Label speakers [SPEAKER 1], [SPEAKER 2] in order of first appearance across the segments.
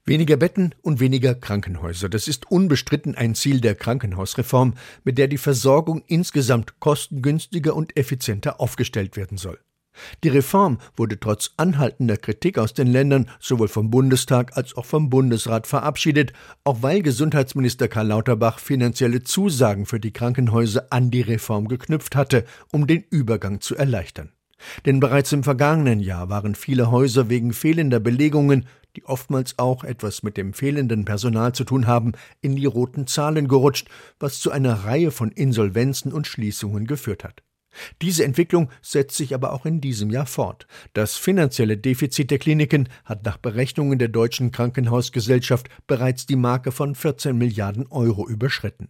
[SPEAKER 1] Weniger Betten und weniger Krankenhäuser. Das ist unbestritten ein Ziel der Krankenhausreform, mit der die Versorgung insgesamt kostengünstiger und effizienter aufgestellt werden soll. Die Reform wurde trotz anhaltender Kritik aus den Ländern sowohl vom Bundestag als auch vom Bundesrat verabschiedet, auch weil Gesundheitsminister Karl Lauterbach finanzielle Zusagen für die Krankenhäuser an die Reform geknüpft hatte, um den Übergang zu erleichtern. Denn bereits im vergangenen Jahr waren viele Häuser wegen fehlender Belegungen, die oftmals auch etwas mit dem fehlenden Personal zu tun haben, in die roten Zahlen gerutscht, was zu einer Reihe von Insolvenzen und Schließungen geführt hat. Diese Entwicklung setzt sich aber auch in diesem Jahr fort. Das finanzielle Defizit der Kliniken hat nach Berechnungen der Deutschen Krankenhausgesellschaft bereits die Marke von 14 Milliarden Euro überschritten.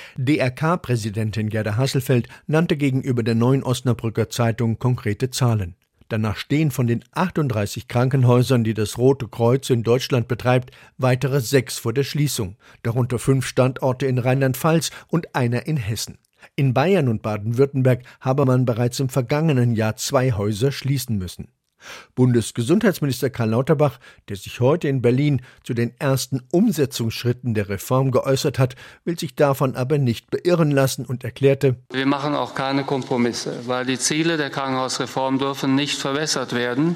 [SPEAKER 1] DRK-Präsidentin Gerda Hasselfeld nannte gegenüber der Neuen Osnabrücker Zeitung konkrete Zahlen. Danach stehen von den 38 Krankenhäusern, die das Rote Kreuz in Deutschland betreibt, weitere 6 vor der Schließung, darunter 5 Standorte in Rheinland-Pfalz und einer in Hessen. In Bayern und Baden-Württemberg habe man bereits im vergangenen Jahr 2 Häuser schließen müssen. Bundesgesundheitsminister Karl Lauterbach, der sich heute in Berlin zu den ersten Umsetzungsschritten der Reform geäußert hat, will sich davon aber nicht beirren lassen und erklärte:
[SPEAKER 2] Wir machen auch keine Kompromisse, weil die Ziele der Krankenhausreform dürfen nicht verwässert werden.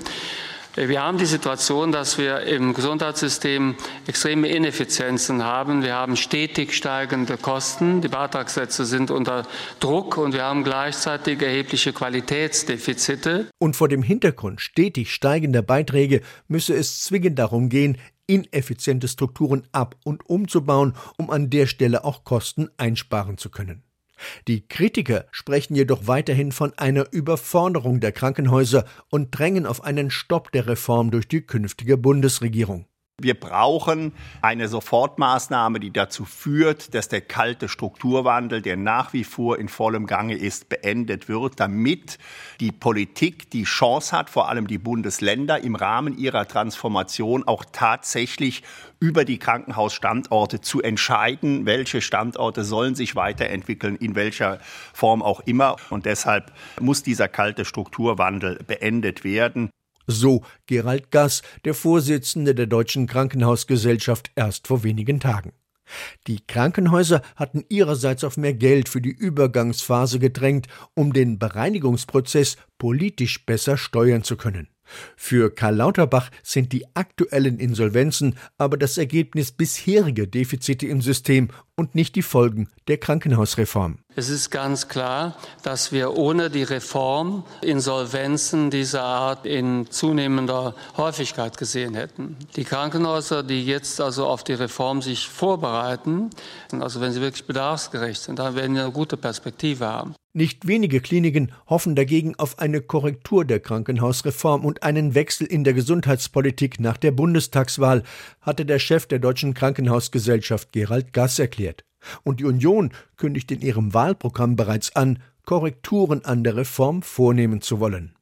[SPEAKER 2] Wir haben die Situation, dass wir im Gesundheitssystem extreme Ineffizienzen haben. Wir haben stetig steigende Kosten, die Beitragssätze sind unter Druck und wir haben gleichzeitig erhebliche Qualitätsdefizite.
[SPEAKER 1] Und vor dem Hintergrund stetig steigender Beiträge müsse es zwingend darum gehen, ineffiziente Strukturen ab- und umzubauen, um an der Stelle auch Kosten einsparen zu können. Die Kritiker sprechen jedoch weiterhin von einer Überforderung der Krankenhäuser und drängen auf einen Stopp der Reform durch die künftige Bundesregierung.
[SPEAKER 3] Wir brauchen eine Sofortmaßnahme, die dazu führt, dass der kalte Strukturwandel, der nach wie vor in vollem Gange ist, beendet wird, damit die Politik die Chance hat, vor allem die Bundesländer im Rahmen ihrer Transformation auch tatsächlich über die Krankenhausstandorte zu entscheiden, welche Standorte sollen sich weiterentwickeln, in welcher Form auch immer. Und deshalb muss dieser kalte Strukturwandel beendet werden.
[SPEAKER 1] So Gerald Gass, der Vorsitzende der Deutschen Krankenhausgesellschaft, erst vor wenigen Tagen. Die Krankenhäuser hatten ihrerseits auf mehr Geld für die Übergangsphase gedrängt, um den Bereinigungsprozess politisch besser steuern zu können. Für Karl Lauterbach sind die aktuellen Insolvenzen aber das Ergebnis bisheriger Defizite im System und nicht die Folgen der Krankenhausreform.
[SPEAKER 2] Es ist ganz klar, dass wir ohne die Reform Insolvenzen dieser Art in zunehmender Häufigkeit gesehen hätten. Die Krankenhäuser, die jetzt also auf die Reform sich vorbereiten, also wenn sie wirklich bedarfsgerecht sind, dann werden wir eine gute Perspektive haben.
[SPEAKER 1] Nicht wenige Kliniken hoffen dagegen auf eine Korrektur der Krankenhausreform und einen Wechsel in der Gesundheitspolitik nach der Bundestagswahl, hatte der Chef der Deutschen Krankenhausgesellschaft Gerald Gass erklärt. Und die Union kündigt in ihrem Wahlprogramm bereits an, Korrekturen an der Reform vornehmen zu wollen.